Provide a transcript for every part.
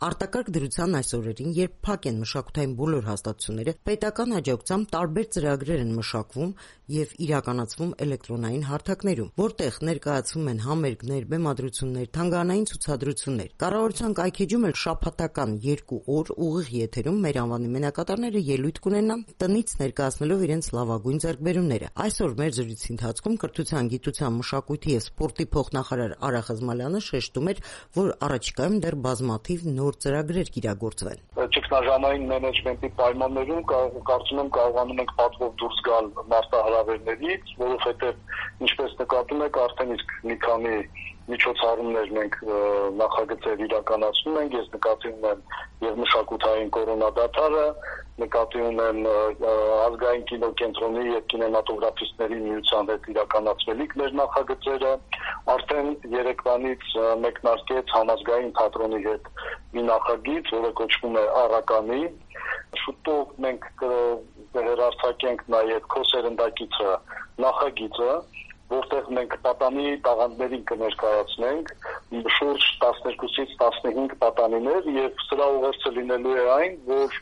Արտակարգ դրության այս օրերին, երբ փակ են մշակութային բոլոր հաստատությունները, պետական աջակցությամբ տարբեր ծրագրեր են մշակվում եւ իրականացվում էլեկտրոնային հարթակներում, որտեղ ներկայացվում են համերգներ, բեմադրություններ, թանգարանային ցուցադրություններ։ Կառավարության կայքեջում էլ շաբաթական 2 օր ուղիղ եթերում մեր անվանի մենակատարները ելույթ կունենան տնից ներկայացնելով իրենց լավագույն ձեռքբերումները։ Այսօր մեր զրույցի ընթացքում կրթության, գիտության, մշակույթի եւ սպորտի փոխնախարար Արա Խզմալյանը շեշտում էր, որ առաջիկայում դեռ բազմաթիվ նոր ծրագրեր կիրագործվեն։ Ճգնաժամային մենեջմենտի պայմաններում կարծում եմ կարողանում ենք պատվով դուրս գալ մարտահրավերներից, որովհետև ինչպես նկատում եք, արդեն իսկ մի քանի միջոցառումներ մենք նախագծեր իրականացնում ենք, ես նկատի ունեմ եւ մշակութային կորոնադադարը, նկատի ունեմ ազգային կինոկենտրոնի եւ կինեմատոգրաֆիստների միության հետ իրականացվելիք մեր նախագծերը, արդեն երեկվանից մեկնարկեց համազգային թատրոնի հետ մի նախագիծ, որը կոչվում է Առականի, շուտով մենք կհեռարձակենք նաեւ Քո սերնդակիցը նախագիծը, որտեղ մենք պատանի տաղանդներին կներկայացնենք շուրջ 12-ից 15 պատանիներ եւ սրա ուղերձը լինելու է այն, որ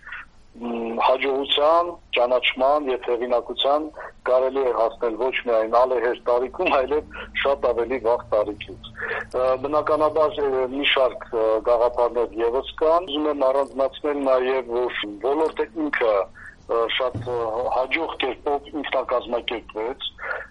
հաջողության, ճանաչման եւ հեղինակության կարելի է հասնել ոչ միայն ալեհեր տարիքում, այլև շատ ավելի վաղ տարիքից։ Բնականաբար մի շարք գաղափարներ եւս կան, ուզում եմ առանձնացնել նաեւ, որ ոլորտը ինքը շատ հաջող կերպով ինքնակազմակերպվեց,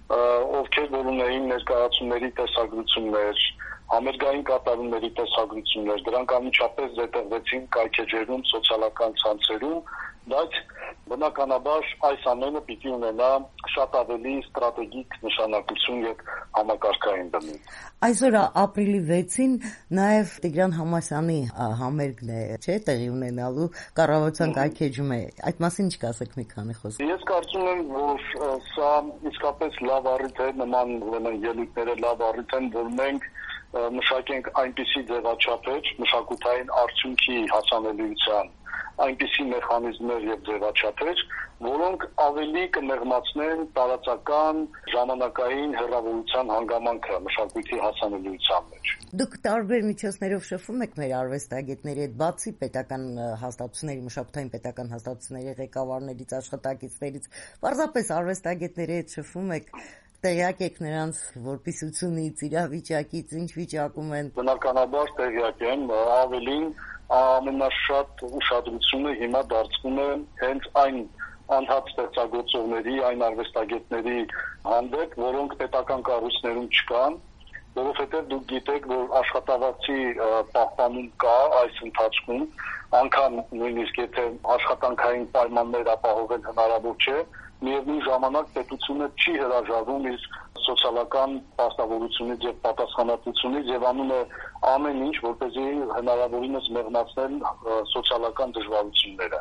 ովքեր որ ունեին ներկայացումների տեսագրություններ, համերգային կատարումների տեսագրություններ, դրանք անմիջապես զետեղվեցին կայքեջերում, սոցիալական ցանցերում, բայց բնականաբար այս ամենը պիտի ունենա շատ ավելի ստրատեգիկ նշանակություն եւ համակարգային բնույթ։ Այսօր ապրիլի 6-ին նաեւ Տիգրան Համասյանի համերգն է, չէ՞, տեղի ունենալու, կառավարության կայքեջում է։ Այդ մասին ինչ կասեք մի քանի խոսք։ Ես կարծում եմ, որ սա իսկապես լավ առիթ է, նման ուրեմն ելույթները լավ առիթ են, որ մենք մշակենք այնպիսի ձևաչափեր մշակութային արդյունքի հասանելիության, այնպիսի մեխանիզմներ եւ ձևաչափեր, որոնք ավելի կմեղմացնեն տարածական ժամանակային հեռավորության հանգամանքը մշակույթի հասանելիության մեջ։ Դուք տարբեր միջոցներով շփվում եք մեր արվեստագետների հետ, բացի պետական հաստատությունների, մշակութային պետական հաստատությունների ղեկավարներից, աշխատակիցներից, պարզապես արվեստագետների հետ շփվում եք, տեղյակ եք նրանց որպիսությունից, իրավիճակից, ինչ վիճակում են։ Բնականաբար տեղյակ եմ, ավելին ամենաշատ ուշադրությունը հիմա դարձվում է հենց այն անհատ ստեղծագործողների, այն արվեստագետների հանդեպ, որոնք պետական կառույցներում չկան, որովհետև դուք գիտեք, որ աշխատավարձի պահպանում կա այս ընթացքում, անգամ նույնիսկ եթե աշխատանքային պայմաններ ապահովել հնարավոր չէ, միևնույն ժամանակ պետությունը չի հրաժարվում իր սոցիալական պարտավորությունից եւ պատասխանատվությունից եւ անում է ամեն ինչ, որպեսզի հնարավորինս մեղմացնել սոցիալական դժվարությունները։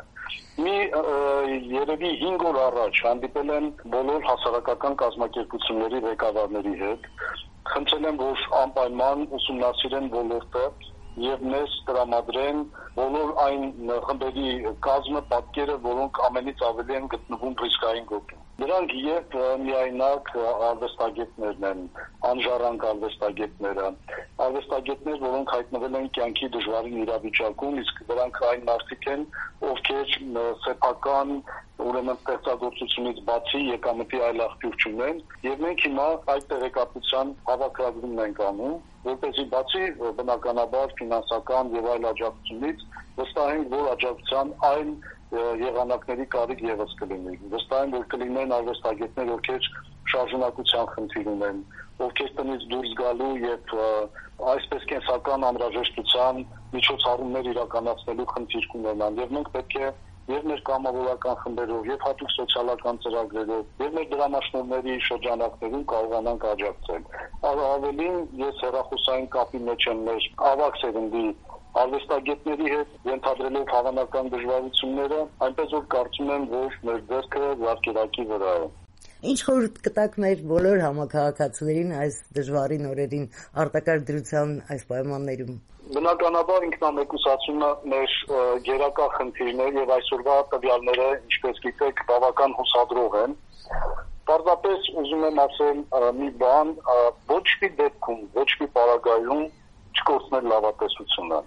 Երևի 5 օր առաջ հանդիպել եմ բոլոր հասարակական կազմակերպությունների ղեկավարների հետ, խնդրել եմ, որ անպայման ուսումնասիրեն ոլորտը եւ մեզ տրամադրեն բոլոր այն խմբերի կազմը, պատկերը, որոնք ամենից ավելի են գտնվում ռիսկային գոտում։ Դրանք եւ միայնակ արվեստագետներն են, անժառանգ արվեստագետները, արվեստագետներ, որոնք հայտնվել են կյանքի դժվարին իրավիճակում, իսկ դրանք այն մարդիկ են, ովքեր սեփական ուրեմն ստեղծագործությունից բացի եկամտի այլ աղբյուր չունեն, եւ մենք հիմա այդ տեղեկատվության հավաքագրումն ենք անում, որպեսզի բացի բնականաբար ֆինանսական եւ այլ աջակցությունից վստահենք, որ աջակցության այլ եղանակների կարիք եւս կլինի։ Վստահ եմ, որ կլինեն արվեստագետներ, ովքեր շարժունակության խնդիր ունեն, ովքեր տնից դուրս գալու եւ այսպես կենսական անհրաժեշտության միջոցառումներ իրականացնելու խնդիր կունենան, եւ մենք պետք է եւ մեր կամավորական խմբերով, եւ հատուկ սոցիալական ծրագրերով, եւ մեր դրամաշնորհների շրջանակներում կարողանանք աջակցել։ Ավելին, ես հեռախոսային կապի մեջ եմ մեր ավագ սերնդի արվեստագետների հետ, ենթադրելով հավանական դժվարությունները, այնպես որ կարծում եմ, որ մեր ձեռքը զարկերակի վրա է։ Ինչ խորհուրդ կտաք մեր բոլոր համակարգացիներին այս դժվարին օրերին արտակարգ դրության այս պայմաններում։ Բնականաբար ինքնամեկուսացումը մեր գերակա խնդիրն է եւ այսօրվա տվյալները, ինչպես գիտեք, բավական հուսադրող են։ Պարզապես ուզում եմ ասել մի բան, ոչ մի դեպքում, ոչ մի պարագայում չկորցնել լավատեսությունը,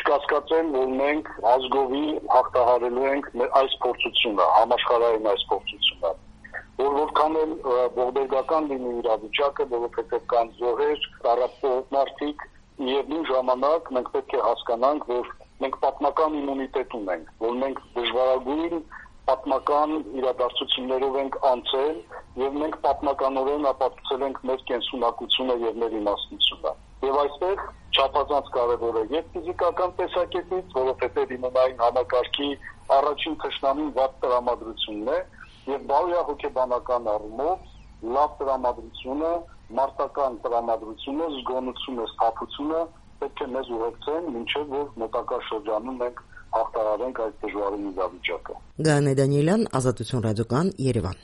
կասկածել, որ մենք ազգովի հաղթահարելու ենք այս փորձությունը, համաշխարհային այս փորձությունը, որ որքան էլ ողբերգական լինի իրավիճակը, որովհետև կան զոհեր, տարածող մարդիկ, միևնույն ժամանակ մենք պետք է հասկանանք, որ մենք պատմական իմունիտետ ունենք, որ մենք դժվարագույն պատմական իրադարձություններով ենք անցել եւ մենք պատմականորեն ապացուցել ենք մեր կենսունակությունը եւ մեր իմաստնությունը։ Եվ այստեղ չափազանց կարևոր է եւ ֆիզիկական տեսակետից, որովհետեւ իմունային համակարգի առաջին թշնամին վատ տրամադրությունն է եւ բարոյահոգեբանական առումով լավ տրամադրությունը, մարտական տրամադրությունը, զգոնությունը, սթափությունը պետք է մեզ ուղեկցեն, մինչեւ որ մոտակա շրջանում մենք հաղթահարենք այս դժվարին իրավիճակը։ Գաներ Դանիելյան, Ազատություն ռադիոկան, Երևան։